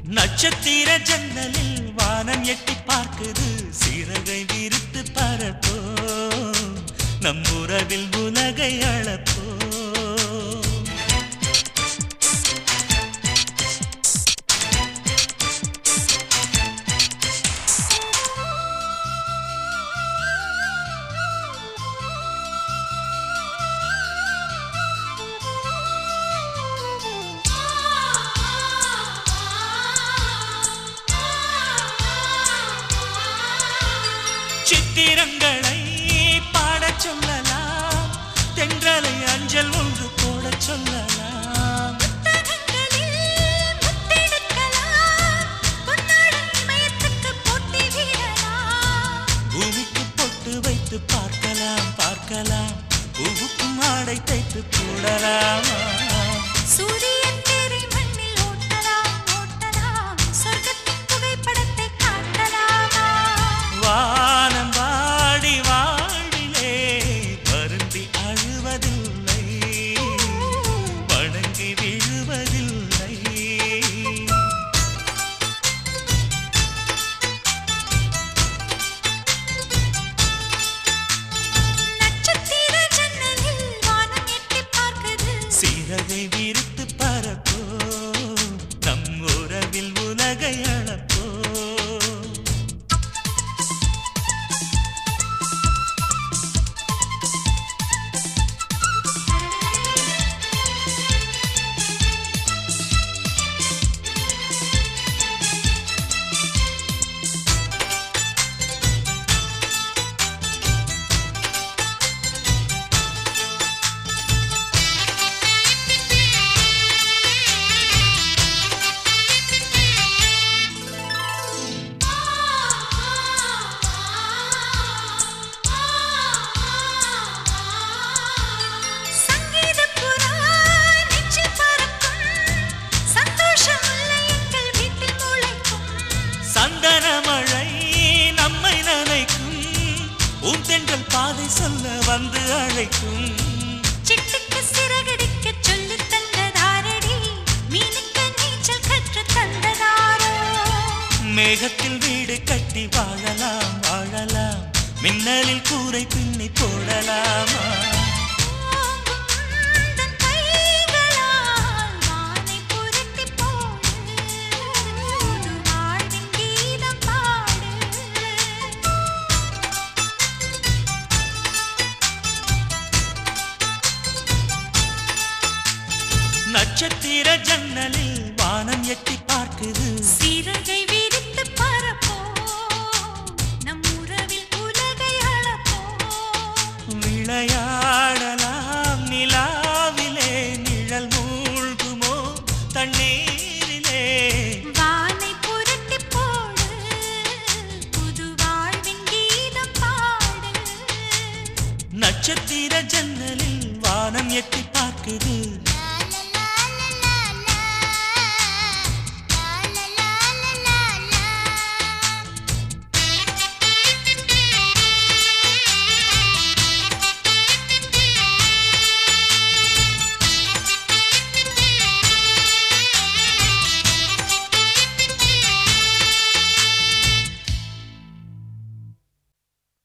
நட்சத்திர ஜன்னலில் வானம் எட்டி பார்க்குது சிறகை விரித்து பரப்போ நம் உறவில் உலகை அளப்போ சித்திரங்களை பாடச் சொல்லலாம் தென்றலை அஞ்சல் ஒன்று போடச் சொல்லலாம் பூமிக்கு பொட்டு வைத்து பார்க்கலாம் பார்க்கலாம் பூவுக்கும் ஆடை தைத்து போடலாம் சூரியன் தேரை மண்ணில் ஓட்டலாம் ஓட்டலாம் சொர்க்கத்தின் புகைப்படத்தை காட்டலாமா வானம் வாடி வாழ்விலே வருந்தி அழுவதில்லை வணங்கி விழுவதில்லை நட்சத்திர ஜன்னலில் வானம் எட்டி பார்க்குது சிறகை விரித்து பரப்போ நம் உறவில் உலகை அளப்போ சங்கீதப் புறா நெஞ்சில் பறக்கும் சந்தோஷம் முல்லை எங்கள் வீட்டில் முளைக்கும் சந்தன மழை நம்மை நனைக்கும் பூந்தென்றல் பாதை சொல்ல வந்து அழைக்கும் சிட்டுக்கு சிறகடிக்க சொல்லித் தந்ததாரடி மீனுக்கு நீச்சல் கற்றுத் தந்ததாரோ மேகத்தில் வீடு கட்டி வாழலாம் வாழலாம் மின்னலில் கூரை பின்னி போடலாமா தன் கைகளால் வானை புரட்டி போடு புது வாழ்வின் கீதம் பாடு நட்சத்திர ஜன்னலில் வானம் எட்டி பார்க்குது சிறகை விரித்து பரப்போ நம் உறவில் உலகை அளப்போ விளையாடலாம் நிலாவிலே நிழல் மூழ்குமோ தண்ணீரிலே வானை புரட்டி போடு புது வாழ்வின் கீதம் பாடு நட்சத்திர ஜன்னலில் வானம் எட்டி பார்க்குது